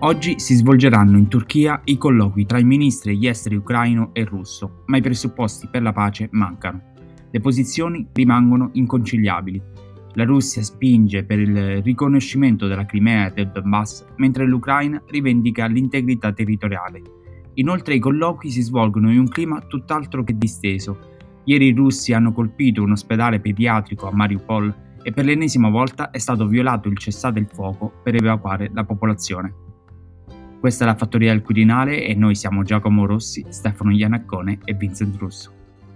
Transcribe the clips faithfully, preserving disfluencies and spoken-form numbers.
Oggi si svolgeranno in Turchia i colloqui tra i ministri degli esteri ucraino e russo, ma i presupposti per la pace mancano. Le posizioni rimangono inconciliabili. La Russia spinge per il riconoscimento della Crimea e del Donbass, mentre l'Ucraina rivendica l'integrità territoriale. Inoltre i colloqui si svolgono in un clima tutt'altro che disteso. Ieri i russi hanno colpito un ospedale pediatrico a Mariupol e per l'ennesima volta è stato violato il cessate il fuoco per evacuare la popolazione. Questa è la Fattoria del Quirinale e noi siamo Giacomo Rossi, Stefano Iannaccone e Vincent Russo.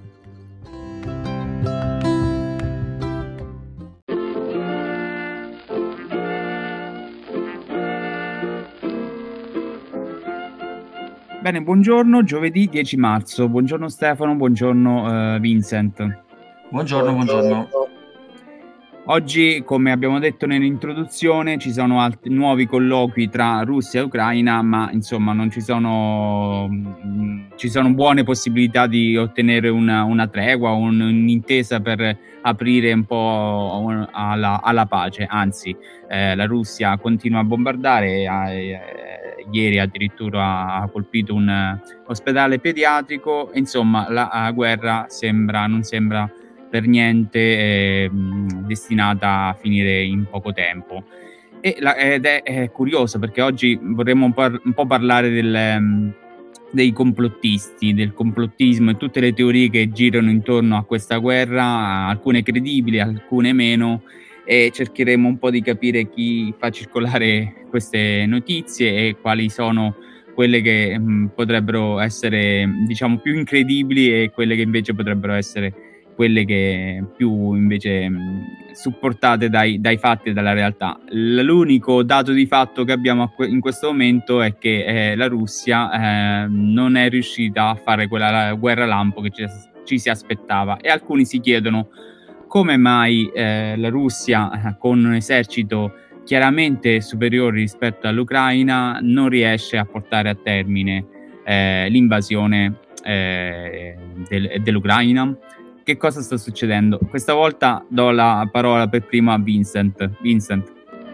Bene, buongiorno, giovedì dieci marzo. Buongiorno Stefano, buongiorno uh, Vincent. Buongiorno, buongiorno. Oggi, come abbiamo detto nell'introduzione, ci sono altri nuovi colloqui tra Russia e Ucraina, ma insomma non ci sono, mh, ci sono buone possibilità di ottenere una, una tregua, un, un'intesa per aprire un po' alla, alla pace. Anzi, eh, la Russia continua a bombardare, eh, ieri addirittura ha colpito un ospedale pediatrico. Insomma, la, la guerra sembra, non sembra per niente eh, destinata a finire in poco tempo. E la, ed è, è curioso perché oggi vorremmo un po', un po' parlare del, um, dei complottisti, del complottismo e tutte le teorie che girano intorno a questa guerra, alcune credibili, alcune meno, e cercheremo un po' di capire chi fa circolare queste notizie e quali sono quelle che mh, potrebbero essere, diciamo, più incredibili e quelle che invece potrebbero essere quelle che più invece mh, supportate dai, dai fatti e dalla realtà. L'unico dato di fatto che abbiamo in questo momento è che eh, la Russia eh, non è riuscita a fare quella guerra lampo che ci, ci si aspettava, e alcuni si chiedono come mai eh, la Russia, con un esercito chiaramente superiore rispetto all'Ucraina, non riesce a portare a termine eh, l'invasione eh, del, dell'Ucraina. Che cosa sta succedendo? Questa volta do la parola per prima a Vincent. Vincent.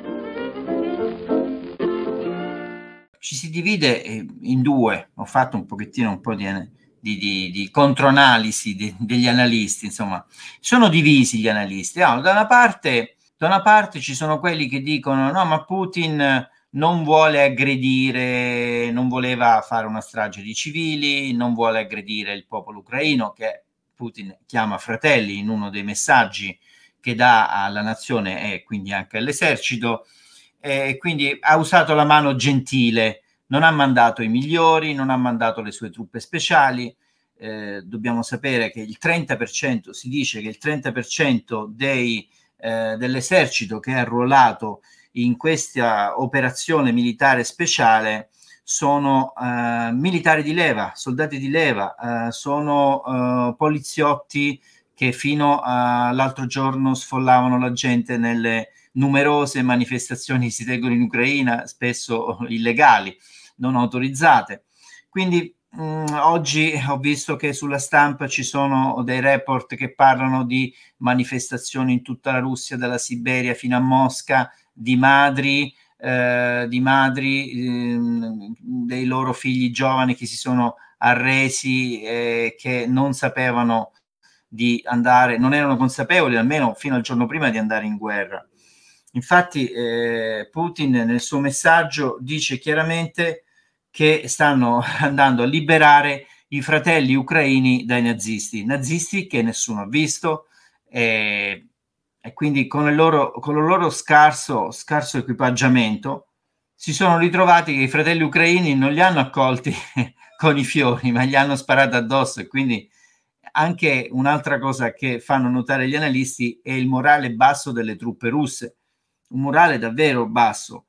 Ci si divide in due. Ho fatto un pochettino un po' di, di, di, di controanalisi di, degli analisti, insomma. Sono divisi gli analisti. No, da una parte, da una parte ci sono quelli che dicono no, ma Putin non vuole aggredire, non voleva fare una strage di civili, non vuole aggredire il popolo ucraino, che Putin chiama fratelli in uno dei messaggi che dà alla nazione e quindi anche all'esercito, e quindi ha usato la mano gentile, non ha mandato i migliori, non ha mandato le sue truppe speciali. Eh, dobbiamo sapere che il trenta per cento, si dice che il trenta per cento dei, eh, dell'esercito che è arruolato in questa operazione militare speciale sono uh, militari di leva, soldati di leva, uh, sono uh, poliziotti che fino all'altro giorno sfollavano la gente nelle numerose manifestazioni che si tengono in Ucraina, spesso illegali, non autorizzate. Quindi mh, oggi ho visto che sulla stampa ci sono dei report che parlano di manifestazioni in tutta la Russia, dalla Siberia fino a Mosca, di madri Eh, di madri eh, dei loro figli giovani che si sono arresi, eh, che non sapevano di andare, non erano consapevoli almeno fino al giorno prima di andare in guerra. Infatti eh, Putin nel suo messaggio dice chiaramente che stanno andando a liberare i fratelli ucraini dai nazisti, nazisti che nessuno ha visto, eh, e quindi con il loro, con il loro scarso, scarso equipaggiamento si sono ritrovati che i fratelli ucraini non li hanno accolti con i fiori, ma gli hanno sparato addosso. E quindi anche un'altra cosa che fanno notare gli analisti è il morale basso delle truppe russe, un morale davvero basso,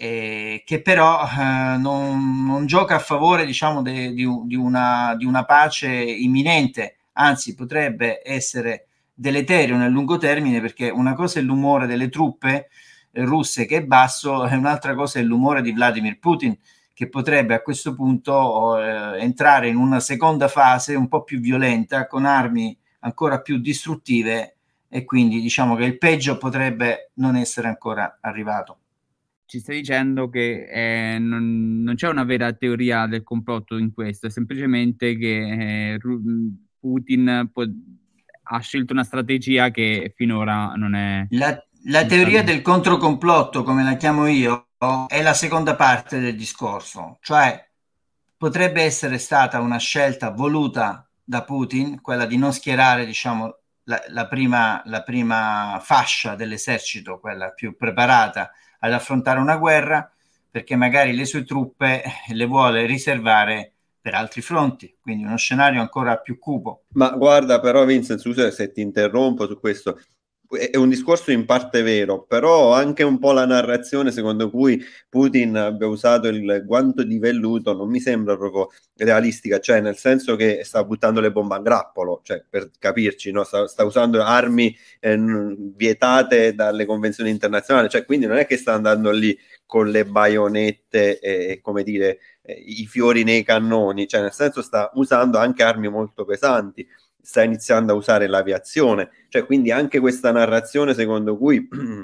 eh, che però eh, non, non gioca a favore, diciamo, de, di, di, una, di una pace imminente, anzi potrebbe essere deleterio nel lungo termine, perché una cosa è l'umore delle truppe eh, russe che è basso, e un'altra cosa è l'umore di Vladimir Putin, che potrebbe a questo punto eh, entrare in una seconda fase un po' più violenta, con armi ancora più distruttive, e quindi diciamo che il peggio potrebbe non essere ancora arrivato. ci stai dicendo che eh, non, non c'è una vera teoria del complotto in questo, è semplicemente che eh, Putin può, ha scelto una strategia che finora non è... La, la teoria del controcomplotto, come la chiamo io, è la seconda parte del discorso, cioè potrebbe essere stata una scelta voluta da Putin, quella di non schierare, diciamo, la, la, prima, la prima fascia dell'esercito, quella più preparata ad affrontare una guerra, perché magari le sue truppe le vuole riservare per altri fronti, quindi uno scenario ancora più cupo. Ma guarda, però Vincent, scusa se ti interrompo su questo, è un discorso in parte vero, però anche un po' la narrazione secondo cui Putin abbia usato il guanto di velluto non mi sembra proprio realistica, cioè nel senso che sta buttando le bombe a grappolo, cioè per capirci, no? sta, sta usando armi eh, vietate dalle convenzioni internazionali, cioè quindi non è che sta andando lì con le baionette e, e come dire eh, i fiori nei cannoni, cioè nel senso sta usando anche armi molto pesanti, sta iniziando a usare l'aviazione, cioè quindi anche questa narrazione secondo cui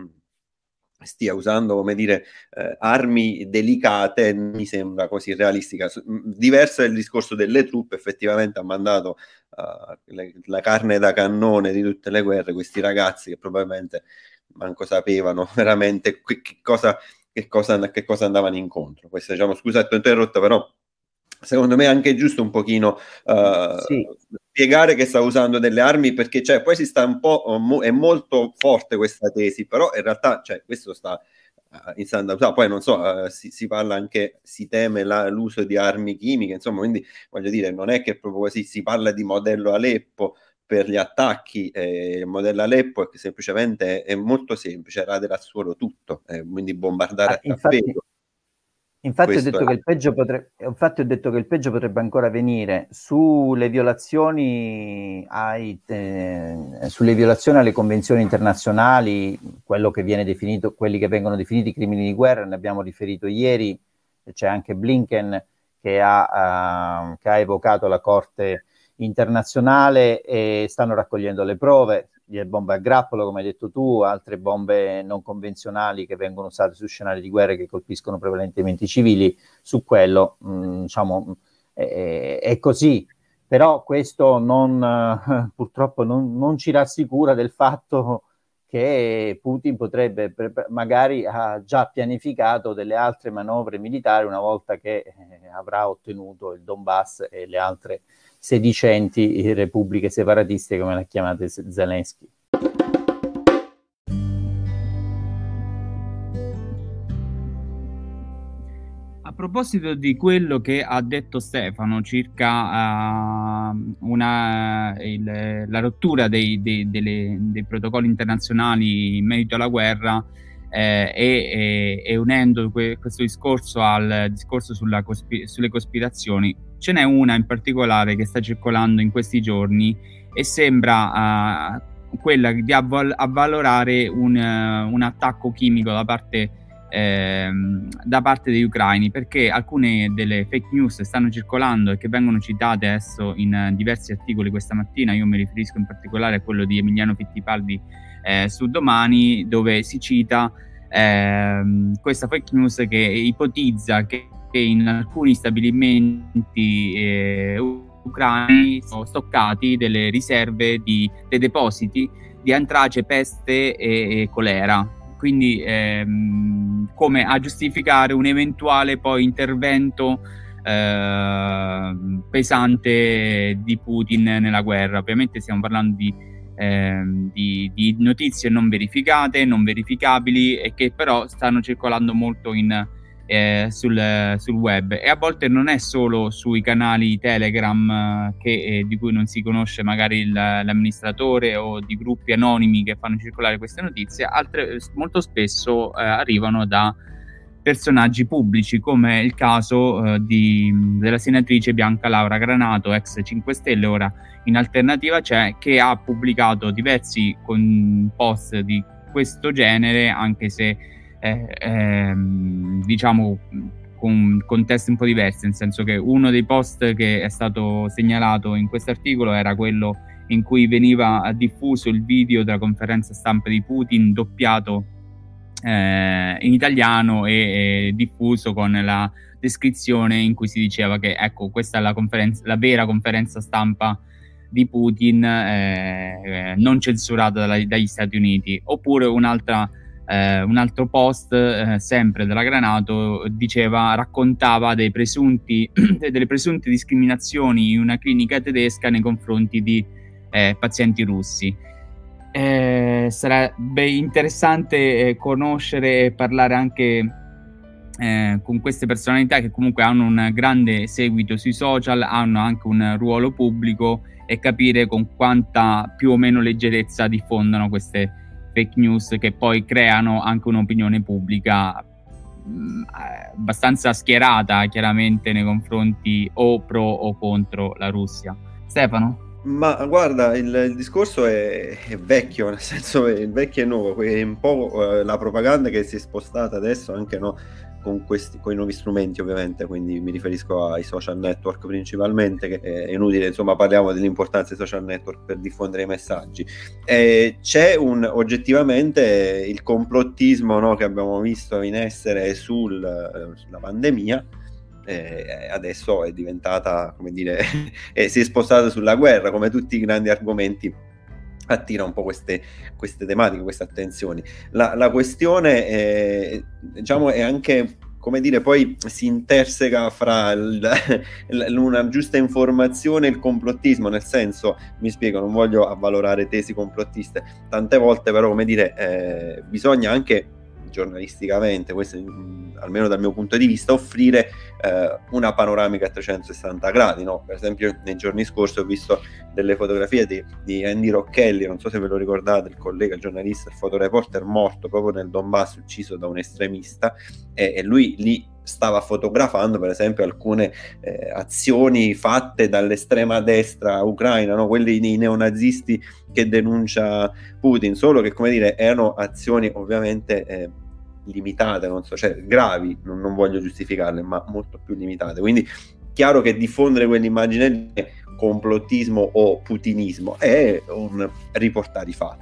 stia usando, come dire, eh, armi delicate mi sembra così realistica. Diverso è il discorso delle truppe, effettivamente ha mandato uh, le, la carne da cannone di tutte le guerre, questi ragazzi che probabilmente manco sapevano veramente che, che, cosa, che, cosa, che cosa andavano incontro. Questo, diciamo, scusa, ti ho interrotto, però secondo me è anche giusto un pochino uh, sì. spiegare che sta usando delle armi, perché cioè, poi si sta un po', mo, è molto forte questa tesi, però in realtà cioè, questo sta uh, iniziando a usare, poi non so, uh, si, si parla anche, si teme la, l'uso di armi chimiche, insomma, quindi voglio dire, non è che proprio così, si parla di modello Aleppo per gli attacchi, eh, il modello Aleppo è che semplicemente è, è molto semplice, radera al suolo tutto, eh, quindi bombardare ah, a tappeto. Infatti ho, detto che il peggio potrebbe, infatti ho detto che il peggio potrebbe ancora venire sulle violazioni, ai, eh, sulle violazioni alle convenzioni internazionali, quello che viene definito, quelli che vengono definiti crimini di guerra, ne abbiamo riferito ieri, c'è anche Blinken che ha, uh, che ha evocato la Corte internazionale e stanno raccogliendo le prove. Le bombe a grappolo, come hai detto tu, altre bombe non convenzionali che vengono usate su scenari di guerra che colpiscono prevalentemente i civili, su quello mh, diciamo è, è così, però questo non, uh, purtroppo non, non ci rassicura del fatto che Putin potrebbe, magari ha già pianificato delle altre manovre militari una volta che eh, avrà ottenuto il Donbass e le altre sedicenti repubbliche separatiste, come le ha chiamate Zelensky. A proposito di quello che ha detto Stefano circa uh, una, il, la rottura dei, dei, delle, dei protocolli internazionali in merito alla guerra eh, e, e, e unendo que, questo discorso al discorso sulla cospi- sulle cospirazioni, ce n'è una in particolare che sta circolando in questi giorni e sembra uh, quella di avval- avvalorare un, uh, un attacco chimico da parte Ehm, da parte degli ucraini, perché alcune delle fake news stanno circolando e che vengono citate adesso in uh, diversi articoli questa mattina. Io mi riferisco in particolare a quello di Emiliano Fittipaldi eh, su Domani, dove si cita ehm, questa fake news che ipotizza che, che in alcuni stabilimenti eh, ucraini sono stoccati delle riserve di, dei depositi di antrace, peste e, e colera. Quindi ehm, come a giustificare un eventuale poi intervento eh, pesante di Putin nella guerra. Ovviamente stiamo parlando di, ehm, di, di notizie non verificate, non verificabili e che però stanno circolando molto in, eh, sul, sul web, e a volte non è solo sui canali Telegram eh, che, eh, di cui non si conosce magari il, l'amministratore, o di gruppi anonimi che fanno circolare queste notizie. Altre molto spesso eh, arrivano da personaggi pubblici, come il caso eh, di, della senatrice Bianca Laura Granato, ex cinque Stelle, ora in Alternativa C'è, che ha pubblicato diversi con post di questo genere, anche se Eh, ehm, diciamo con contesti un po' diversi, nel senso che uno dei post che è stato segnalato in questo articolo era quello in cui veniva diffuso il video della conferenza stampa di Putin doppiato eh, in italiano e, e diffuso con la descrizione in cui si diceva che ecco, questa è la, conferenza, la vera conferenza stampa di Putin, eh, non censurata dalla, dagli Stati Uniti. Oppure un'altra, eh, un altro post, eh, sempre della Granato, diceva, raccontava dei presunti, delle presunte discriminazioni in una clinica tedesca nei confronti di eh, pazienti russi. Eh, sarebbe interessante eh, conoscere e parlare anche Eh, con queste personalità che comunque hanno un grande seguito sui social, hanno anche un ruolo pubblico, e capire con quanta più o meno leggerezza diffondono queste fake news che poi creano anche un'opinione pubblica mh, abbastanza schierata chiaramente nei confronti o pro o contro la Russia. Stefano? Ma guarda, il, il discorso è, è vecchio, nel senso è vecchio e nuovo, è un po' eh, la propaganda che si è spostata adesso anche, no, con questi, con i nuovi strumenti ovviamente, quindi mi riferisco ai social network principalmente, che è inutile, insomma, parliamo dell'importanza dei social network per diffondere i messaggi. E c'è un, oggettivamente il complottismo, no, che abbiamo visto in essere sul, sulla pandemia, eh, adesso è diventata, come dire, eh, si è spostata sulla guerra, come tutti i grandi argomenti attira un po' queste, queste tematiche, queste attenzioni. La, la questione è, diciamo, è anche, come dire, poi si interseca fra il, il, una giusta informazione e il complottismo, nel senso, mi spiego, non voglio avvalorare tesi complottiste, tante volte però, come dire, eh, bisogna anche giornalisticamente, questo almeno dal mio punto di vista, offrire eh, una panoramica a trecentosessanta gradi, no? Per esempio nei giorni scorsi ho visto delle fotografie di, di Andy Rocchelli, non so se ve lo ricordate, il collega, il giornalista, il fotoreporter morto proprio nel Donbass, ucciso da un estremista, e, e lui lì stava fotografando per esempio alcune eh, azioni fatte dall'estrema destra ucraina, no? Quelli dei neonazisti che denuncia Putin, solo che, come dire, erano azioni ovviamente eh, limitate, non so, cioè gravi, non, non voglio giustificarle, ma molto più limitate. Quindi chiaro che diffondere quell'immagine lì è complottismo o putinismo, è un riportare i fatti.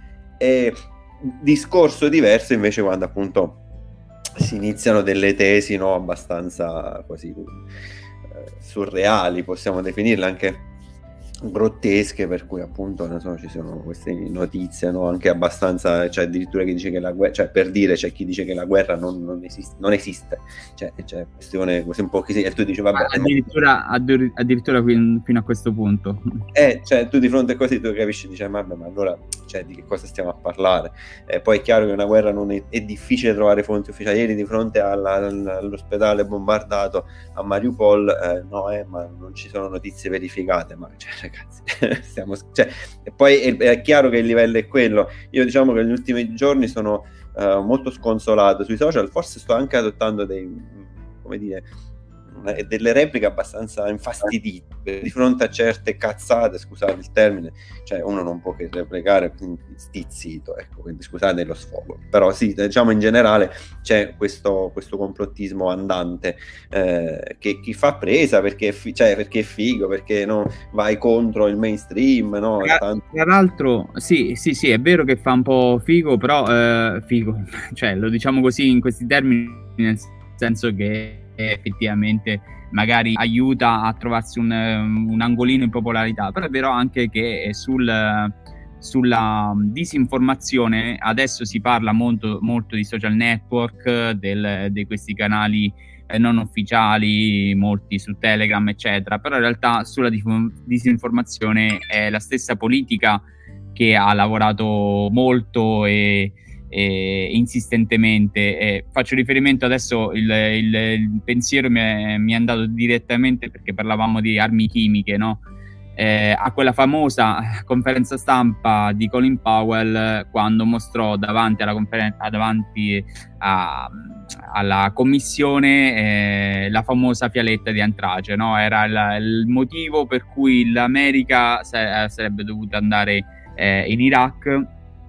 E discorso diverso invece quando appunto si iniziano delle tesi, no, abbastanza così eh, surreali, possiamo definirle, anche grottesche, per cui appunto non so, ci sono queste notizie, no, anche abbastanza, cioè addirittura chi dice che la guerra, cioè per dire, c'è chi dice che la guerra non, non esiste, non esiste, cioè c'è questione così un po' così, e tu dici vabbè, addirittura, addir- addirittura fino a questo punto, eh, cioè tu di fronte a così tu capisci, dici vabbè, ma allora, cioè, di che cosa stiamo a parlare? Eh, poi è chiaro che una guerra non è, è difficile trovare fonti ufficiali. Ieri di fronte alla, all'ospedale bombardato a Mariupol, eh, no, eh, ma non ci sono notizie verificate, ma cioè, ragazzi, stiamo, cioè, e poi è, è chiaro che il livello è quello. Io diciamo che negli ultimi giorni sono uh, molto sconsolato sui social, forse sto anche adottando dei, come dire, delle repliche abbastanza infastidite di fronte a certe cazzate, scusate il termine, cioè uno non può che replicare, quindi stizzito, ecco, quindi scusate lo sfogo, però sì, diciamo in generale c'è questo, questo complottismo andante eh, che chi fa presa perché è, fi- cioè, perché è figo, perché no, vai contro il mainstream, no? Tra, Tanto... tra l'altro sì, sì, sì, è vero che fa un po' figo, però eh, figo, cioè lo diciamo così in questi termini, nel senso che effettivamente magari aiuta a trovarsi un, un angolino in popolarità, però è vero anche che sul, sulla disinformazione adesso si parla molto, molto di social network, del, di questi canali eh, non ufficiali, molti su Telegram eccetera, però in realtà sulla disinformazione è la stessa politica che ha lavorato molto e E insistentemente. E faccio riferimento adesso, il, il, il pensiero mi è, mi è andato direttamente, perché parlavamo di armi chimiche, no? Eh, a quella famosa conferenza stampa di Colin Powell, quando mostrò davanti alla conferenza, davanti a, alla commissione eh, la famosa fialetta di antrace, no? Era il, il motivo per cui l'America sa- sarebbe dovuta andare eh, in Iraq,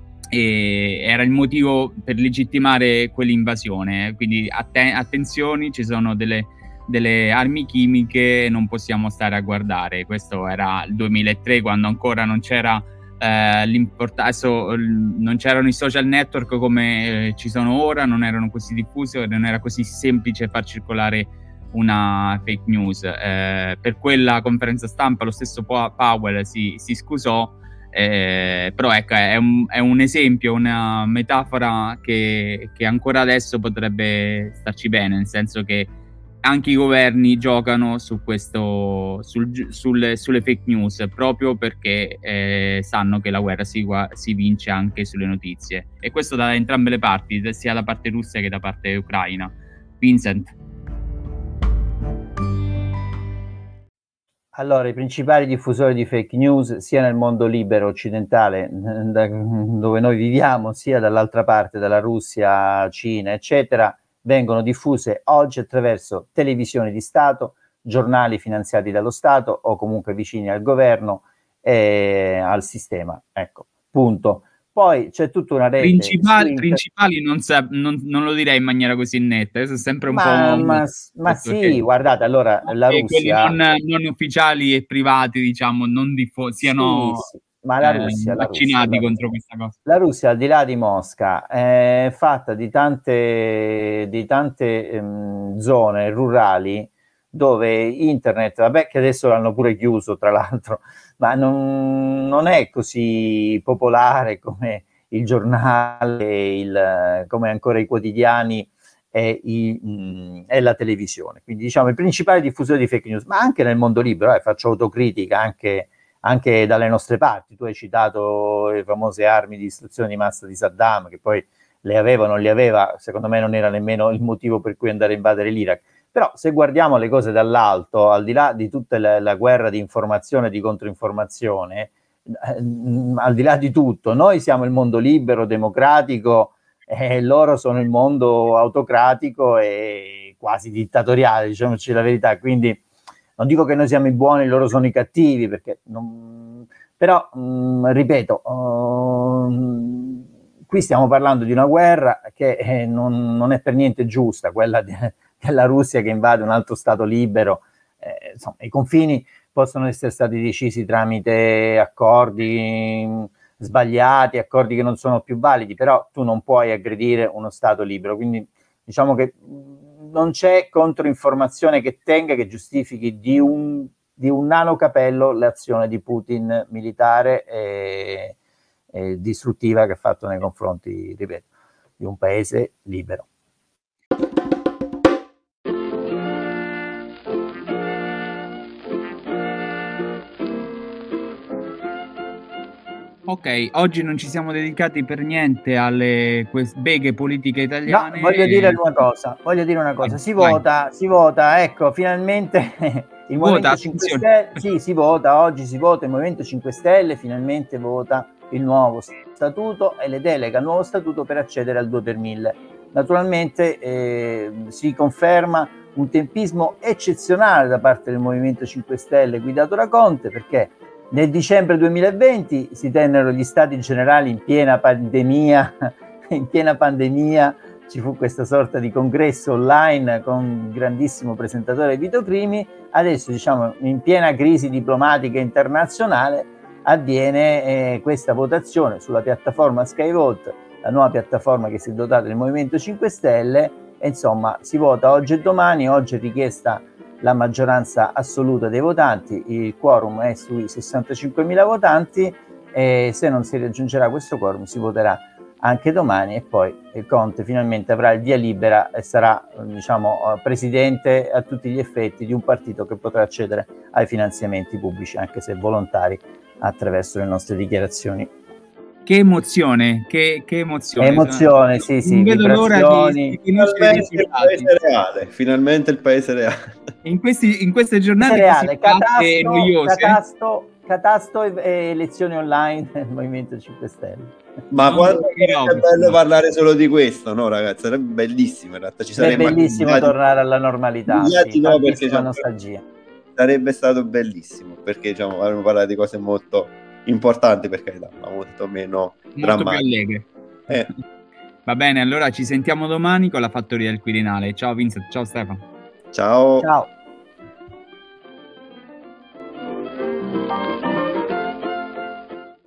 e era il motivo per legittimare quell'invasione. Quindi atten- attenzioni, ci sono delle, delle armi chimiche, non possiamo stare a guardare. Questo era il duemilatré, quando ancora non c'era Eh, l'import- adesso l- non c'erano i social network come eh, ci sono ora, non erano così diffusi, non era così semplice far circolare una fake news. Eh, per quella conferenza stampa lo stesso Po- Powell si, si scusò, eh, però ecco, è un, è un esempio, una metafora che, che ancora adesso potrebbe starci bene, nel senso che anche i governi giocano su questo, sul, sulle, sulle fake news, proprio perché eh, sanno che la guerra si, si vince anche sulle notizie, e questo da entrambe le parti, sia da parte russa che da parte ucraina. Vincent. Allora, i principali diffusori di fake news, sia nel mondo libero occidentale, da, dove noi viviamo, sia dall'altra parte, dalla Russia, Cina, eccetera, vengono diffuse oggi attraverso televisioni di Stato, giornali finanziati dallo Stato o comunque vicini al governo e al sistema. Ecco, punto. Poi c'è tutta una rete. Principali, inter... principali non, sa, non, non lo direi in maniera così netta, questo è sempre un ma, po'. Ma, ma sì, guardate, allora la Russia. Quelli non, non ufficiali e privati, diciamo, non diffo- siano sì, sì. Ma la Russia, eh, la vaccinati Russia, contro la questa cosa. La Russia, al di là di Mosca, è fatta di tante, di tante ehm, zone rurali dove internet, vabbè che adesso l'hanno pure chiuso tra l'altro, ma non, non è così popolare come il giornale, il, come ancora i quotidiani e, i, mh, e la televisione. Quindi diciamo il principale diffusore di fake news, ma anche nel mondo libero, eh, faccio autocritica anche anche dalle nostre parti. Tu hai citato le famose armi di distruzione di massa di Saddam, che poi le aveva o non le aveva, secondo me non era nemmeno il motivo per cui andare a invadere l'Iraq. Però se guardiamo le cose dall'alto, al di là di tutta la, la guerra di informazione e di controinformazione, eh, al di là di tutto, noi siamo il mondo libero, democratico, e loro sono il mondo autocratico e quasi dittatoriale, diciamoci la verità. Quindi non dico che noi siamo i buoni, loro sono i cattivi, perché non... però, mh, ripeto, uh, qui stiamo parlando di una guerra che eh, non, non è per niente giusta, quella de- della Russia che invade un altro stato libero. Eh, insomma, i confini possono essere stati decisi tramite accordi mh, sbagliati, accordi che non sono più validi, però tu non puoi aggredire uno stato libero, quindi diciamo che non c'è controinformazione che tenga, che giustifichi di un, di un nano capello l'azione di Putin militare e, e distruttiva che ha fatto nei confronti, ripeto, di un paese libero. Ok, oggi non ci siamo dedicati per niente alle beghe politiche italiane. No, voglio dire una cosa, voglio dire una cosa, si vai. vota, si vota, ecco, finalmente il vota, Movimento cinque Stelle, sì, si vota, oggi si vota, il Movimento cinque Stelle finalmente vota il nuovo statuto e le delega al nuovo statuto per accedere al due per mille. Naturalmente eh, si conferma un tempismo eccezionale da parte del Movimento cinque Stelle guidato da Conte, perché nel dicembre duemilaventi si tennero gli stati generali in piena pandemia, in piena pandemia ci fu questa sorta di congresso online con il grandissimo presentatore Vito Crimi. Adesso, diciamo, in piena crisi diplomatica internazionale avviene eh, questa votazione sulla piattaforma SkyVote, la nuova piattaforma che si è dotata del Movimento cinque Stelle, e insomma si vota oggi e domani. Oggi è richiesta la maggioranza assoluta dei votanti, il quorum è sui sessantacinquemila votanti e se non si raggiungerà questo quorum si voterà anche domani, e poi il Conte finalmente avrà il via libera e sarà, diciamo, presidente a tutti gli effetti di un partito che potrà accedere ai finanziamenti pubblici, anche se volontari, attraverso le nostre dichiarazioni. Che emozione, che, che emozione. Emozione, sì, sì, non vedo l'ora di, di finalmente il paese reale, finalmente il paese reale. In, questi, in queste giornate reale, così catasto, noiose. Catasto, catasto e, e elezioni online del Movimento cinque Stelle. Ma non quanto è bello parlare solo di questo, no ragazzi? Sarebbe bellissimo in realtà. Ci sarebbe bellissimo accumulati, tornare alla normalità, sì, no, perché la nostalgia. Sarebbe stato bellissimo, perché diciamo avremmo parlato di cose molto importanti, per carità, ma molto meno molto drammatiche. più allegre. Eh. Va bene, allora ci sentiamo domani con la Fattoria del Quirinale. Ciao Vincent, ciao Stefano. Ciao. Ciao.